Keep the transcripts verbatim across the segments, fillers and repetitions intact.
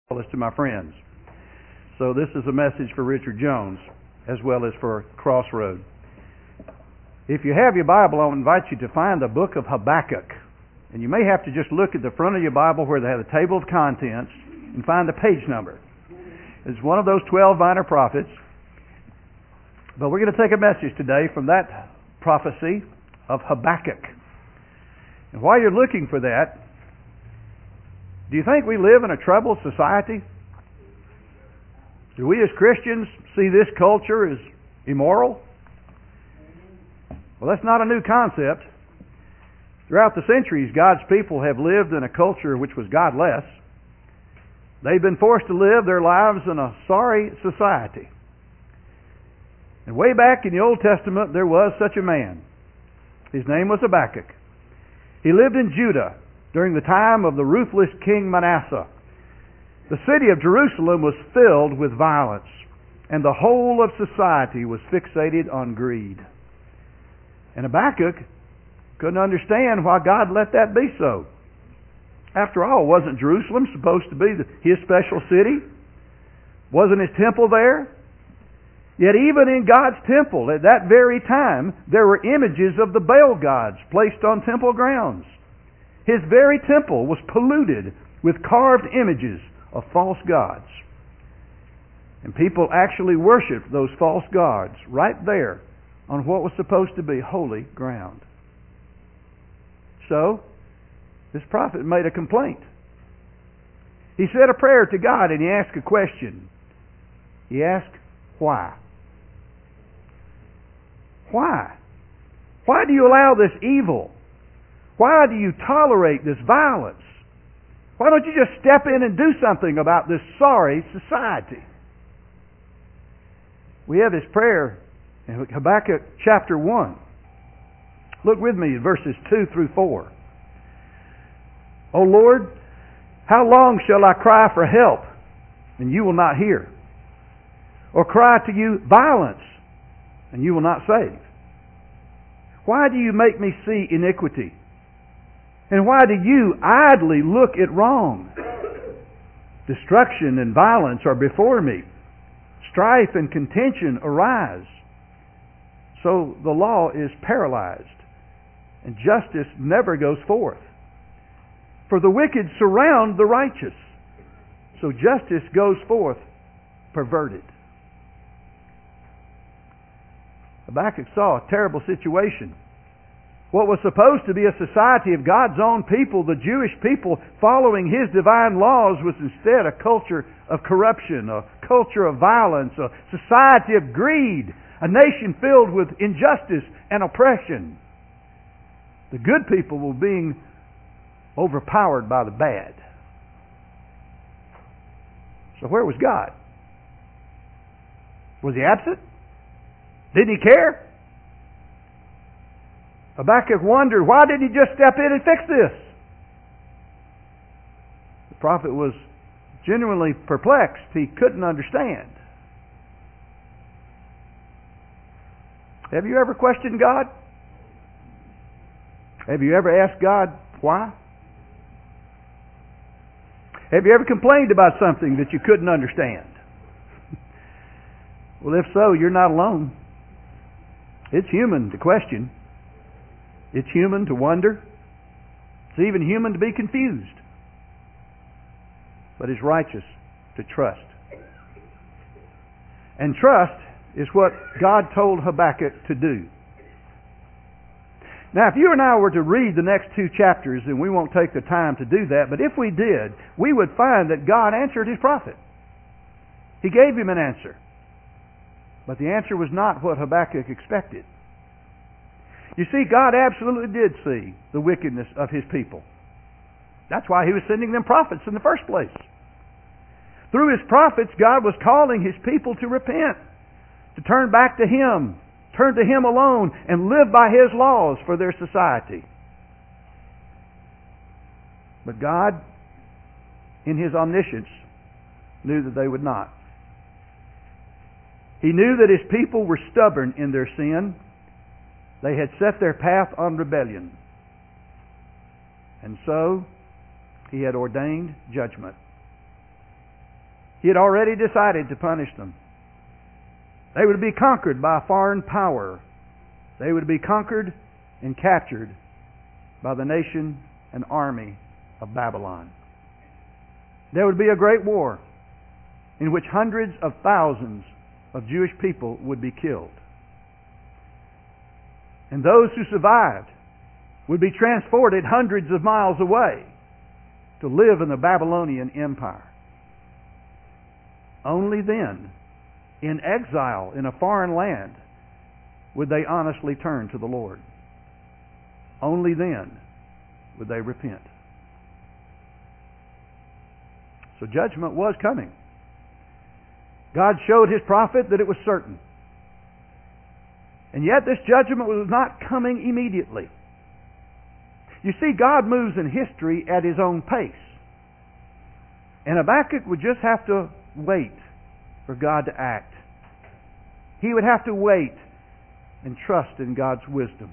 as to my friends. So this is a message for Richard Jones as well as for Crossroad. If you have your Bible, I'll invite you to find the book of Habakkuk. And you may have to just look at the front of your Bible where they have the table of contents and find the page number. It's one of those twelve minor prophets. But we're going to take a message today from that prophecy of Habakkuk. And while you're looking for that, do you think we live in a troubled society? Do we as Christians see this culture as immoral? Well, that's not a new concept. Throughout the centuries, God's people have lived in a culture which was godless. They've been forced to live their lives in a sorry society. And way back in the Old Testament, there was such a man. His name was Habakkuk. He lived in Judah during the time of the ruthless King Manasseh. The city of Jerusalem was filled with violence, and the whole of society was fixated on greed. And Habakkuk couldn't understand why God let that be so. After all, wasn't Jerusalem supposed to be his special city? Wasn't his temple there? Yet even in God's temple, at that very time, there were images of the Baal gods placed on temple grounds. His very temple was polluted with carved images of false gods. And people actually worshiped those false gods right there on what was supposed to be holy ground. So, this prophet made a complaint. He said a prayer to God and he asked a question. He asked, why? Why? Why do you allow this evil? Why do you tolerate this violence? Why don't you just step in and do something about this sorry society? We have this prayer in Habakkuk chapter one. Look with me at verses two through four. O Lord, how long shall I cry for help, and you will not hear? Or cry to you violence, and you will not save? Why do you make me see iniquity? And why do you idly look at wrong? Destruction and violence are before me. Strife and contention arise. So the law is paralyzed, and justice never goes forth. For the wicked surround the righteous, so justice goes forth perverted. Habakkuk saw a terrible situation. What was supposed to be a society of God's own people, the Jewish people following His divine laws, was instead a culture of corruption, a culture of violence, a society of greed, a nation filled with injustice and oppression. The good people were being overpowered by the bad. So where was God? Was He absent? Didn't He care? Habakkuk wondered, why didn't he just step in and fix this? The prophet was genuinely perplexed. He couldn't understand. Have you ever questioned God? Have you ever asked God why? Have you ever complained about something that you couldn't understand? Well, if so, you're not alone. It's human to question. It's human to wonder. It's even human to be confused. But it's righteous to trust. And trust is what God told Habakkuk to do. Now, if you and I were to read the next two chapters, and we won't take the time to do that, but if we did, we would find that God answered his prophet. He gave him an answer. But the answer was not what Habakkuk expected. You see, God absolutely did see the wickedness of His people. That's why He was sending them prophets in the first place. Through His prophets, God was calling His people to repent, to turn back to Him, turn to Him alone, and live by His laws for their society. But God, in His omniscience, knew that they would not. He knew that His people were stubborn in their sin. They had set their path on rebellion. And so He had ordained judgment. He had already decided to punish them. They would be conquered by a foreign power. They would be conquered and captured by the nation and army of Babylon. There would be a great war in which hundreds of thousands of Jewish people would be killed. And those who survived would be transported hundreds of miles away to live in the Babylonian Empire. Only then, in exile in a foreign land, would they honestly turn to the Lord. Only then would they repent. So judgment was coming. God showed His prophet that it was certain. And yet this judgment was not coming immediately. You see, God moves in history at His own pace. And Habakkuk would just have to wait for God to act. He would have to wait and trust in God's wisdom.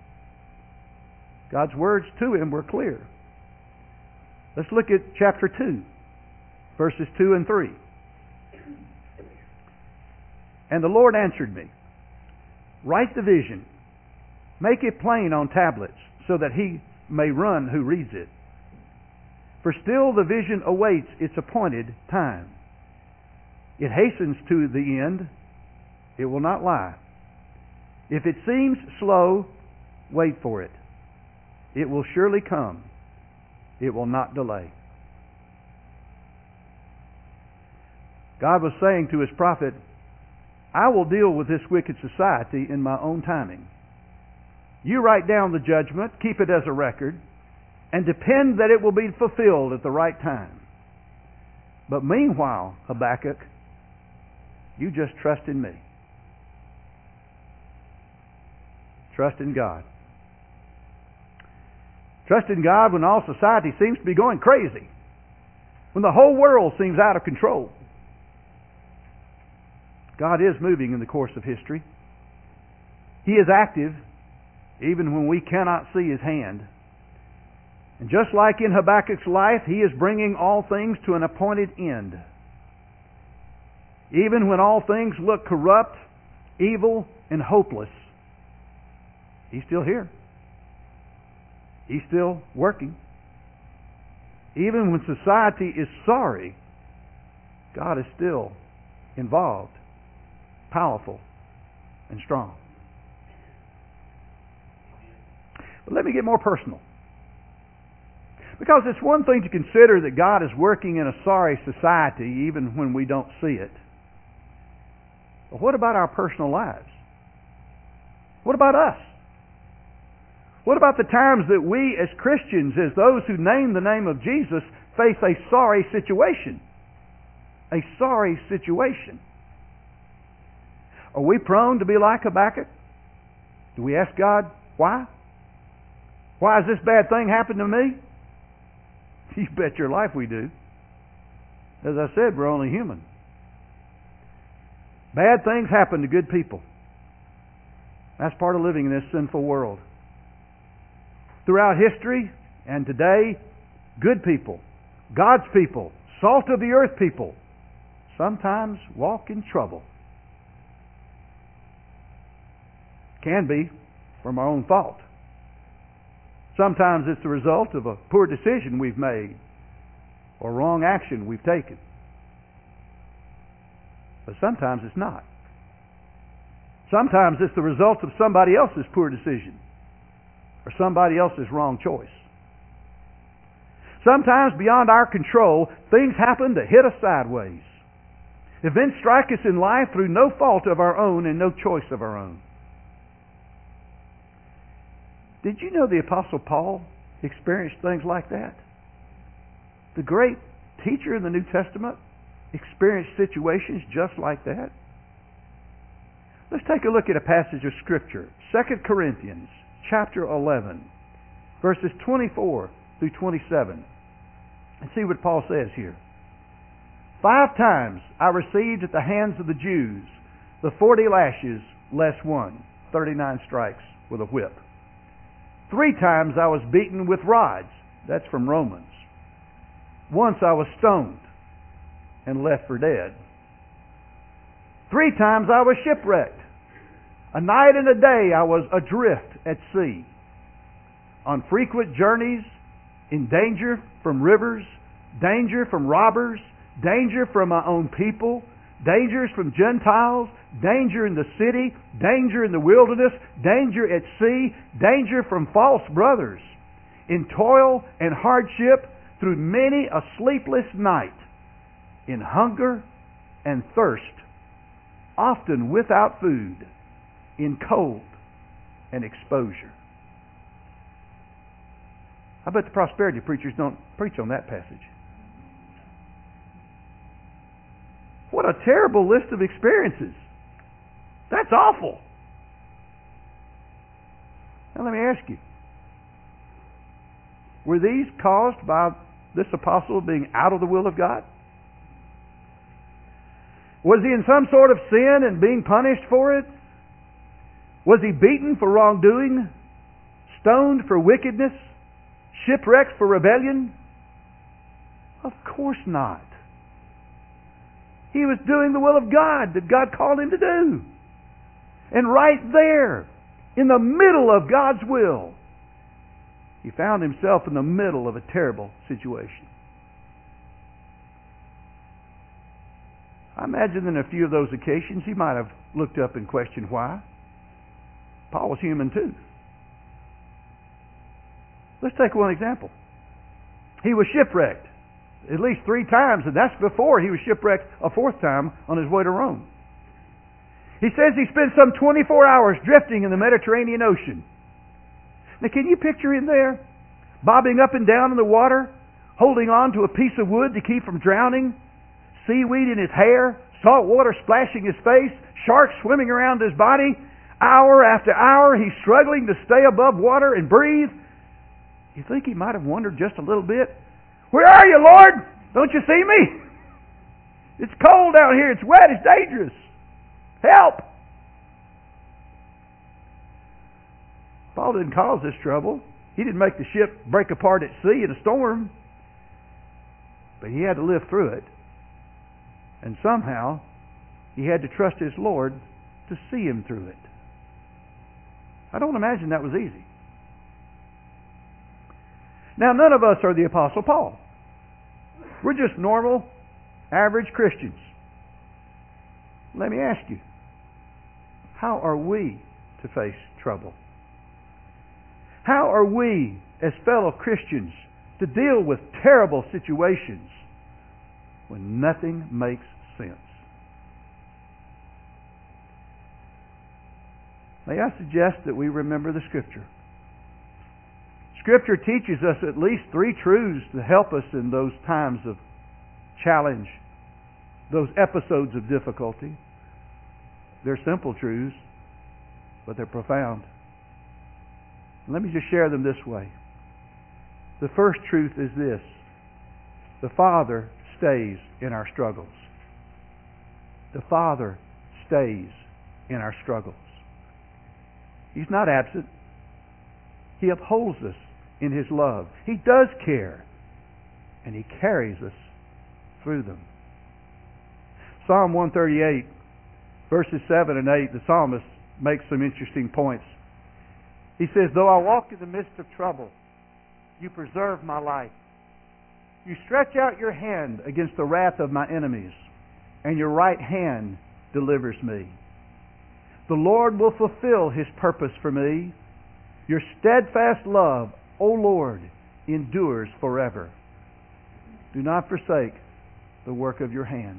God's words to him were clear. Let's look at chapter two, verses two and three. And the Lord answered me, write the vision, make it plain on tablets, so that he may run who reads it. For still the vision awaits its appointed time. It hastens to the end. It will not lie. If it seems slow, wait for it. It will surely come. It will not delay. God was saying to His prophet, I will deal with this wicked society in my own timing. You write down the judgment, keep it as a record, and depend that it will be fulfilled at the right time. But meanwhile, Habakkuk, you just trust in me. Trust in God. Trust in God when all society seems to be going crazy. When the whole world seems out of control. God is moving in the course of history. He is active even when we cannot see His hand. And just like in Habakkuk's life, He is bringing all things to an appointed end. Even when all things look corrupt, evil, and hopeless, He's still here. He's still working. Even when society is sorry, God is still involved, powerful, and strong. But let me get more personal. Because it's one thing to consider that God is working in a sorry society even when we don't see it. But what about our personal lives? What about us? What about the times that we as Christians, as those who name the name of Jesus, face a sorry situation? A sorry situation. Are we prone to be like Habakkuk? Do we ask God, why? Why has this bad thing happened to me? You bet your life we do. As I said, we're only human. Bad things happen to good people. That's part of living in this sinful world. Throughout history and today, good people, God's people, salt of the earth people, sometimes walk in trouble. Can be from our own fault. Sometimes it's the result of a poor decision we've made or wrong action we've taken. But sometimes it's not. Sometimes it's the result of somebody else's poor decision or somebody else's wrong choice. Sometimes beyond our control, things happen to hit us sideways. Events strike us in life through no fault of our own and no choice of our own. Did you know the Apostle Paul experienced things like that? The great teacher in the New Testament experienced situations just like that. Let's take a look at a passage of Scripture. Second Corinthians chapter eleven, verses twenty-four through twenty-seven. And see what Paul says here. Five times I received at the hands of the Jews the forty lashes less one, thirty-nine strikes with a whip. Three times I was beaten with rods. That's from Romans. Once I was stoned. and left for dead. Three times I was shipwrecked. A night and a day I was adrift at sea, on frequent journeys, in danger from rivers, danger from robbers, danger from my own people, dangers from Gentiles, danger in the city, danger in the wilderness, danger at sea, danger from false brothers, in toil and hardship, through many a sleepless night, in hunger and thirst, often without food, in cold and exposure. I bet the prosperity preachers don't preach on that passage. What a terrible list of experiences. That's awful. Now let me ask you, were these caused by this apostle being out of the will of God? Was he in some sort of sin and being punished for it? Was he beaten for wrongdoing? Stoned for wickedness? Shipwrecked for rebellion? Of course not. He was doing the will of God that God called him to do. And right there, in the middle of God's will, he found himself in the middle of a terrible situation. I imagine in a few of those occasions he might have looked up and questioned why. Paul was human too. Let's take one example. He was shipwrecked at least three times, and that's before he was shipwrecked a fourth time on his way to Rome. He says he spent some twenty-four hours drifting in the Mediterranean Ocean. Now can you picture him there, bobbing up and down in the water, holding on to a piece of wood to keep from drowning, seaweed in his hair, salt water splashing his face, sharks swimming around his body? Hour after hour he's struggling to stay above water and breathe. You think he might have wondered just a little bit? Where are you, Lord? Don't you see me? It's cold out here. It's wet. It's dangerous. Help! Paul didn't cause this trouble. He didn't make the ship break apart at sea in a storm. But he had to live through it. And somehow, he had to trust his Lord to see him through it. I don't imagine that was easy. Now, none of us are the Apostle Paul. We're just normal, average Christians. Let me ask you, how are we to face trouble? How are we, as fellow Christians, to deal with terrible situations when nothing makes sense? May I suggest that we remember the Scripture? Scripture teaches us at least three truths to help us in those times of challenge, those episodes of difficulty. They're simple truths, but they're profound. Let me just share them this way. The first truth is this: the Father stays in our struggles. The Father stays in our struggles. He's not absent. He upholds us in His love. He does care, and He carries us through them. Psalm one thirty-eight, verses seven and eight, the psalmist makes some interesting points. He says, "Though I walk in the midst of trouble, you preserve my life. You stretch out your hand against the wrath of my enemies, and your right hand delivers me. The Lord will fulfill His purpose for me. Your steadfast love, O Lord, endures forever. Do not forsake the work of your hands."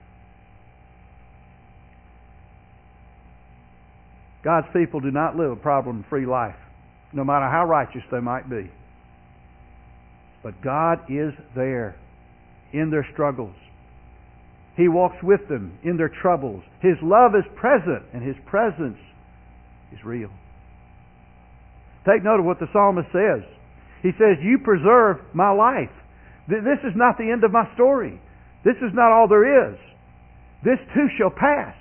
God's people do not live a problem-free life, no matter how righteous they might be. But God is there in their struggles. He walks with them in their troubles. His love is present, and His presence is real. Take note of what the psalmist says. He says, "You preserve my life." This is not the end of my story. This is not all there is. This too shall pass.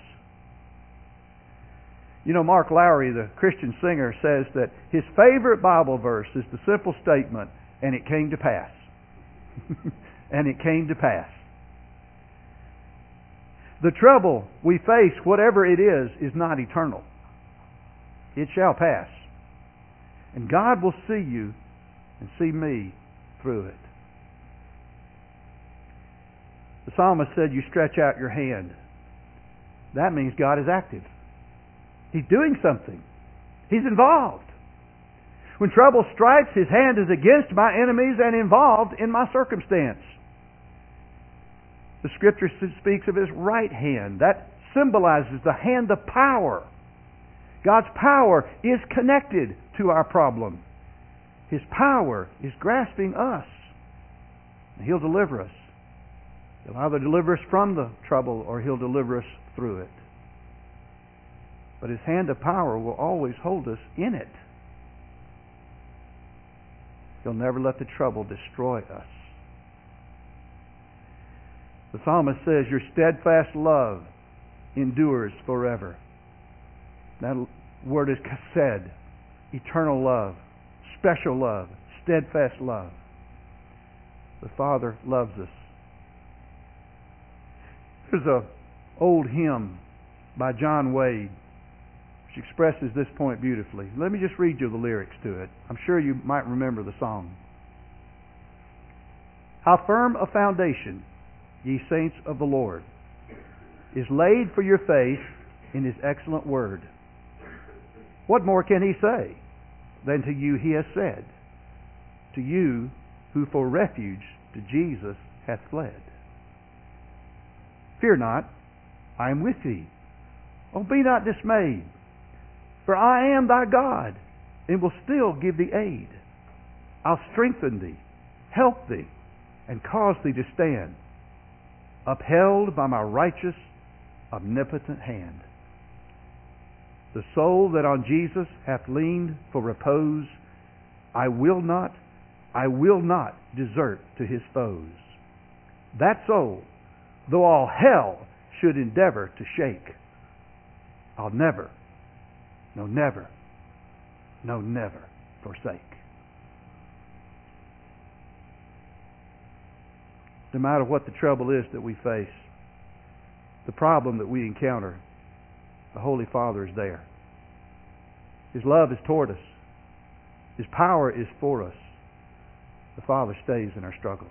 You know, Mark Lowry, the Christian singer, says that his favorite Bible verse is the simple statement, "And it came to pass." And it came to pass. The trouble we face, whatever it is, is not eternal. It shall pass. And God will see you and see me through it. The psalmist said, you stretch out your hand. That means God is active. He's doing something. He's involved. When trouble strikes, His hand is against my enemies and involved in my circumstance. The Scripture speaks of His right hand. That symbolizes the hand of power. God's power is connected to our problem. His power is grasping us. And He'll deliver us. He'll either deliver us from the trouble or He'll deliver us through it. But His hand of power will always hold us in it. He'll never let the trouble destroy us. The psalmist says, your steadfast love endures forever. That word is chesed, eternal love, special love, steadfast love. The Father loves us. There's an old hymn by John Wade which expresses this point beautifully. Let me just read you the lyrics to it. I'm sure you might remember the song. How firm a foundation, ye saints of the Lord, is laid for your faith in His excellent word. What more can He say than to you He has said, to you who for refuge to Jesus hath fled? Fear not, I am with thee. Oh, be not dismayed, for I am thy God, and will still give thee aid. I'll strengthen thee, help thee, and cause thee to stand, upheld by my righteous, omnipotent hand. The soul that on Jesus hath leaned for repose, I will not, I will not desert to his foes. That soul, though all hell should endeavor to shake, I'll never, no never, no never forsake. No matter what the trouble is that we face, the problem that we encounter, the Holy Father is there. His love is toward us. His power is for us. The Father stays in our struggles.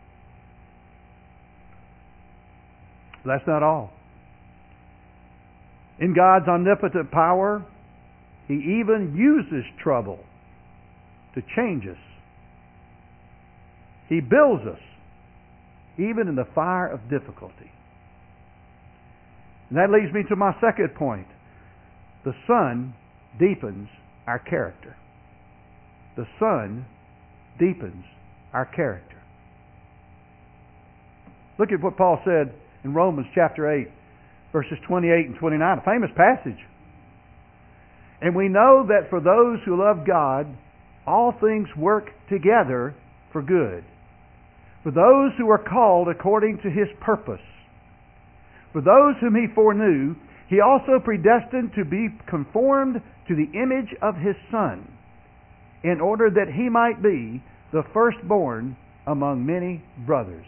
But that's not all. In God's omnipotent power, He even uses trouble to change us. He builds us, even in the fire of difficulty. And that leads me to my second point. The Son deepens our character. The Son deepens our character. Look at what Paul said in Romans chapter eight, verses twenty-eight and twenty-nine, a famous passage. And we know that for those who love God, all things work together for good. For those who are called according to His purpose. For those whom He foreknew, He also predestined to be conformed to the image of His Son, in order that He might be the firstborn among many brothers.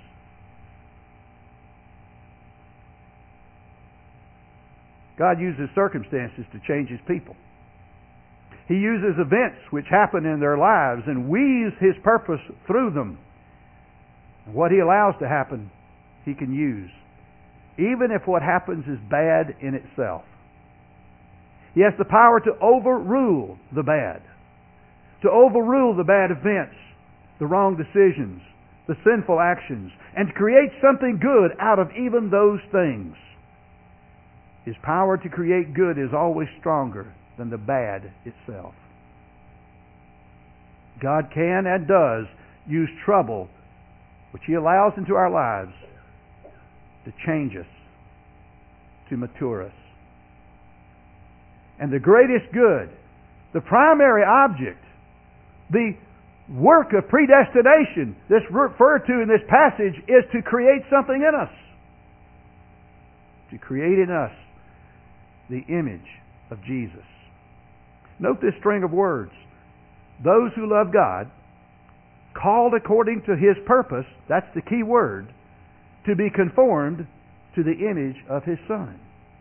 God uses circumstances to change His people. He uses events which happen in their lives and weaves His purpose through them. What He allows to happen, He can use, even if what happens is bad in itself. He has the power to overrule the bad, to overrule the bad events, the wrong decisions, the sinful actions, and to create something good out of even those things. His power to create good is always stronger than the bad itself. God can and does use trouble, which He allows into our lives, to change us, to mature us. And the greatest good, the primary object, the work of predestination that's referred to in this passage is to create something in us. To create in us the image of Jesus. Note this string of words. Those who love God, called according to His purpose, that's the key word, to be conformed to the image of His Son.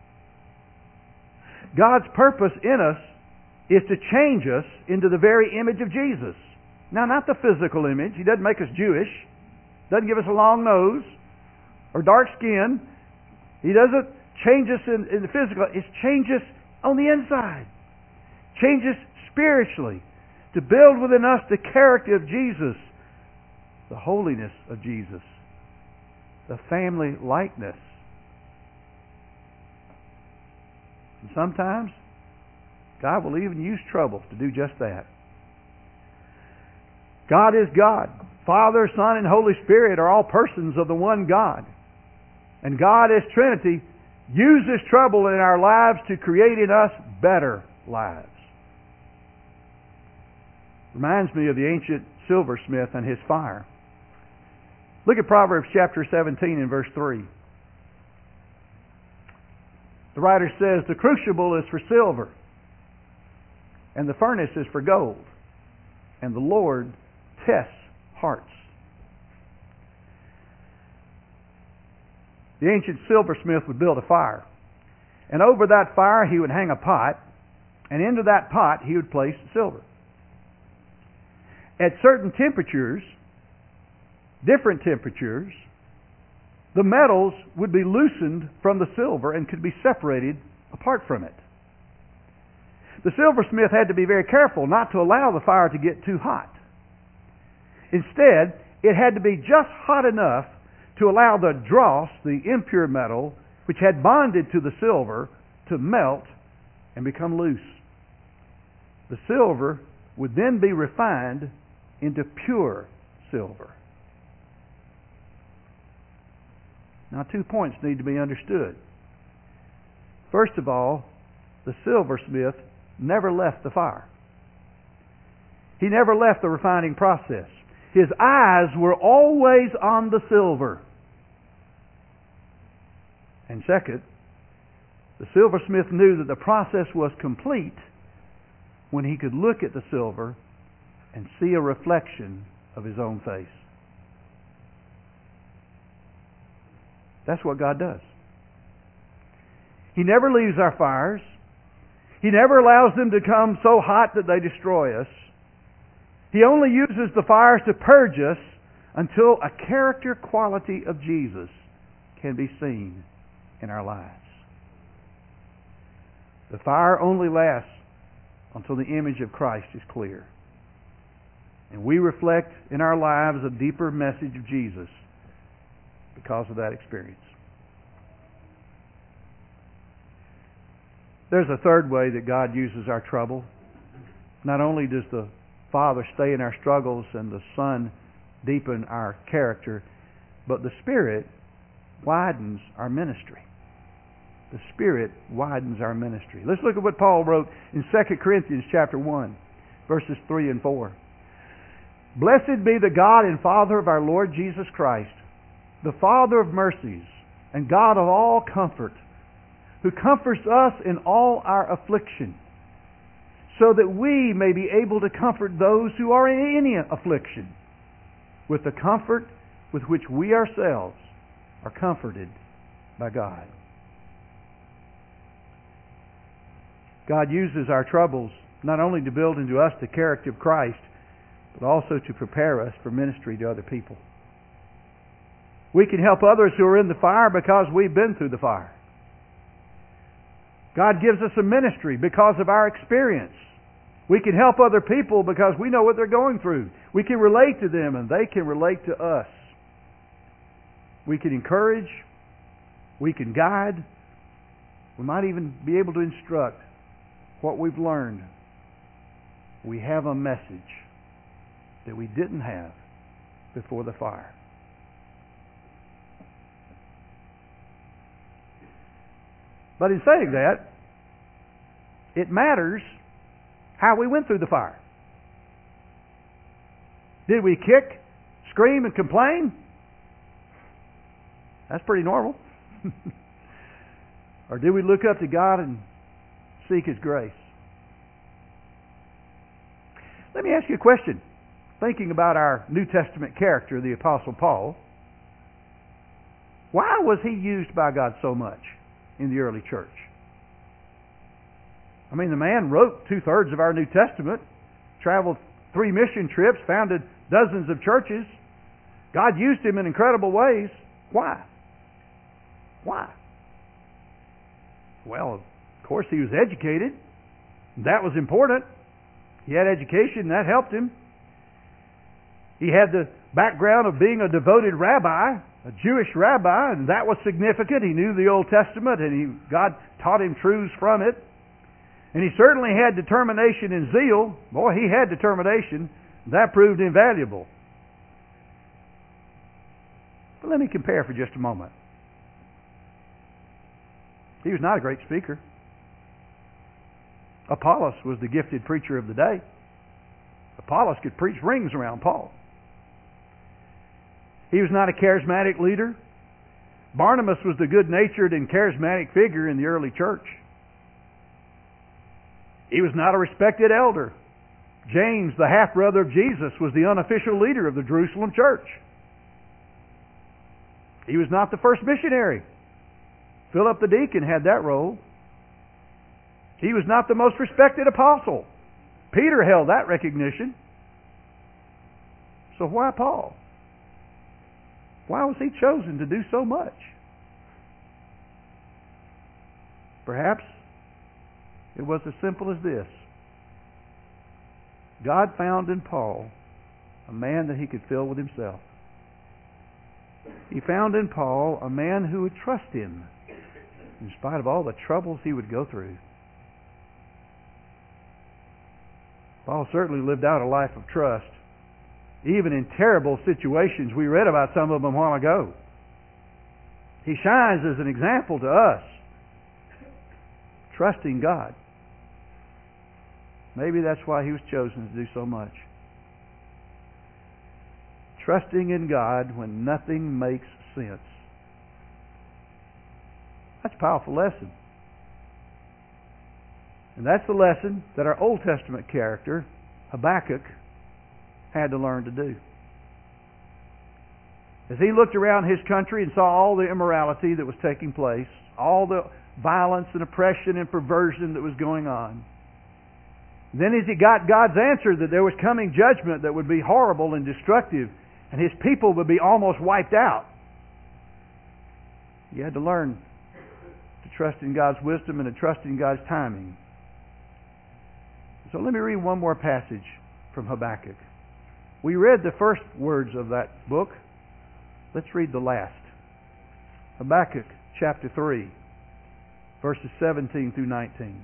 God's purpose in us is to change us into the very image of Jesus. Now, not the physical image. He doesn't make us Jewish. Doesn't give us a long nose or dark skin. He doesn't change us in, in the physical. It's change us on the inside. Change us spiritually to build within us the character of Jesus, the holiness of Jesus, the family likeness. And sometimes God will even use trouble to do just that. God is God. Father, Son, and Holy Spirit are all persons of the one God. And God as Trinity uses trouble in our lives to create in us better lives. Reminds me of the ancient silversmith and his fire. Look at Proverbs chapter seventeen and verse three. The writer says, "The crucible is for silver, and the furnace is for gold, and the Lord tests hearts." The ancient silversmith would build a fire, and over that fire he would hang a pot, and into that pot he would place silver. At certain temperatures, different temperatures, the metals would be loosened from the silver and could be separated apart from it. The silversmith had to be very careful not to allow the fire to get too hot. Instead, it had to be just hot enough to allow the dross, the impure metal, which had bonded to the silver, to melt and become loose. The silver would then be refined into pure silver. Now, two points need to be understood. First of all, the silversmith never left the fire. He never left the refining process. His eyes were always on the silver. And second, the silversmith knew that the process was complete when he could look at the silver and see a reflection of his own face. That's what God does. He never leaves our fires. He never allows them to come so hot that they destroy us. He only uses the fires to purge us until a character quality of Jesus can be seen in our lives. The fire only lasts until the image of Christ is clear. And we reflect in our lives a deeper message of Jesus because of that experience. There's a third way that God uses our trouble. Not only does the Father stay in our struggles and the Son deepen our character, but the Spirit widens our ministry. The Spirit widens our ministry. Let's look at what Paul wrote in Second Corinthians chapter one, verses three and four. "Blessed be the God and Father of our Lord Jesus Christ, the Father of mercies and God of all comfort, who comforts us in all our affliction, so that we may be able to comfort those who are in any affliction with the comfort with which we ourselves are comforted by God." God uses our troubles not only to build into us the character of Christ, but also to prepare us for ministry to other people. We can help others who are in the fire because we've been through the fire. God gives us a ministry because of our experience. We can help other people because we know what they're going through. We can relate to them and they can relate to us. We can encourage. We can guide. We might even be able to instruct what we've learned. We have a message that we didn't have before the fire. But in saying that, it matters how we went through the fire. Did we kick, scream, and complain? That's pretty normal. Or did we look up to God and seek His grace? Let me ask you a question. Thinking about our New Testament character, the Apostle Paul, Why was he used by God so much in the early church? I mean, the man wrote two-thirds of our New Testament, traveled three mission trips, founded dozens of churches. God used him in incredible ways. Why? Why? Well, of course, he was educated. That was important. He had education, and that helped him. He had the background of being a devoted rabbi, a Jewish rabbi, and that was significant. He knew the Old Testament, and he, God taught him truths from it. And he certainly had determination and zeal. Boy, he had determination. That proved invaluable. But let me compare for just a moment. He was not a great speaker. Apollos was the gifted preacher of the day. Apollos could preach rings around Paul. He was not a charismatic leader. Barnabas was the good-natured and charismatic figure in the early church. He was not a respected elder. James, the half-brother of Jesus, was the unofficial leader of the Jerusalem church. He was not the first missionary. Philip the deacon had that role. He was not the most respected apostle. Peter held that recognition. So why Paul? Why was he chosen to do so much? Perhaps it was as simple as this. God found in Paul a man that he could fill with himself. He found in Paul a man who would trust him in spite of all the troubles he would go through. Paul certainly lived out a life of trust, even in terrible situations. We read about some of them a while ago. He shines as an example to us, trusting God. Maybe that's why he was chosen to do so much. Trusting in God when nothing makes sense. That's a powerful lesson. And that's the lesson that our Old Testament character, Habakkuk, had to learn to do. As he looked around his country and saw all the immorality that was taking place, all the violence and oppression and perversion that was going on, then as he got God's answer that there was coming judgment that would be horrible and destructive, and his people would be almost wiped out, he had to learn to trust in God's wisdom and to trust in God's timing. So let me read one more passage from Habakkuk. We read the first words of that book. Let's read the last. Habakkuk chapter three, verses seventeen through nineteen.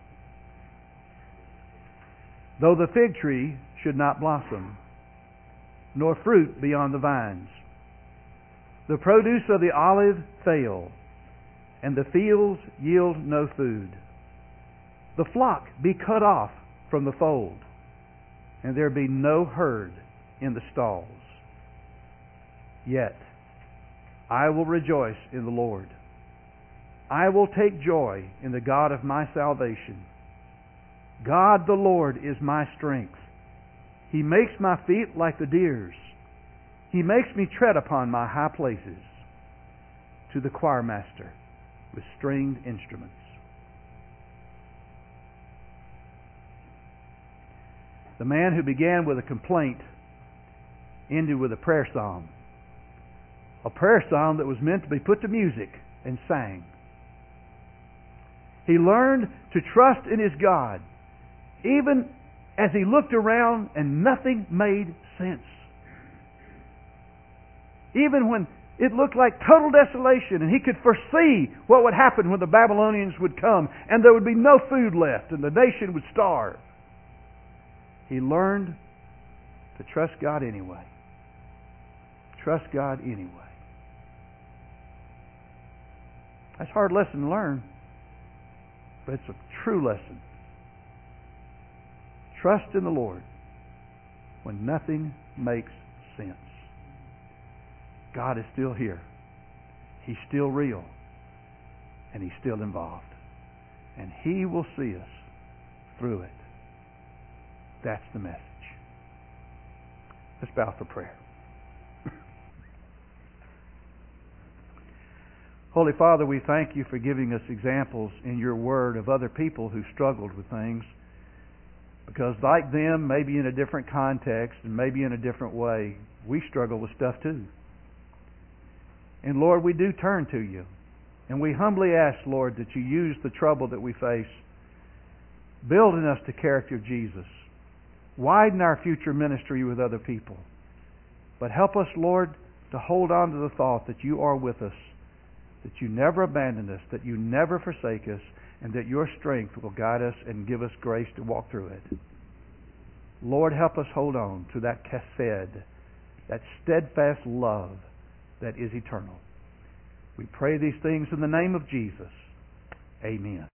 Though the fig tree should not blossom, nor fruit be on the vines, the produce of the olive fail, and the fields yield no food, the flock be cut off from the fold, and there be no herd in the stalls. Yet I will rejoice in the Lord. I will take joy in the God of my salvation. God the Lord is my strength. He makes my feet like the deer's. He makes me tread upon my high places. To the choir master with stringed instruments. The man who began with a complaint ended with a prayer psalm. A prayer psalm that was meant to be put to music and sang. He learned to trust in his God, even as he looked around and nothing made sense. Even when it looked like total desolation and he could foresee what would happen when the Babylonians would come and there would be no food left and the nation would starve. He learned to trust God anyway. Trust God anyway. That's a hard lesson to learn, but it's a true lesson. Trust in the Lord when nothing makes sense. God is still here. He's still real. And He's still involved. And He will see us through it. That's the message. Let's bow for prayer. Holy Father, we thank you for giving us examples in your word of other people who struggled with things, because like them, maybe in a different context and maybe in a different way, we struggle with stuff too. And Lord, we do turn to you, and we humbly ask, Lord, that you use the trouble that we face, build in us the character of Jesus, widen our future ministry with other people, but help us, Lord, to hold on to the thought that you are with us, that you never abandon us, that you never forsake us, and that your strength will guide us and give us grace to walk through it. Lord, help us hold on to that chesed, that steadfast love that is eternal. We pray these things in the name of Jesus. Amen.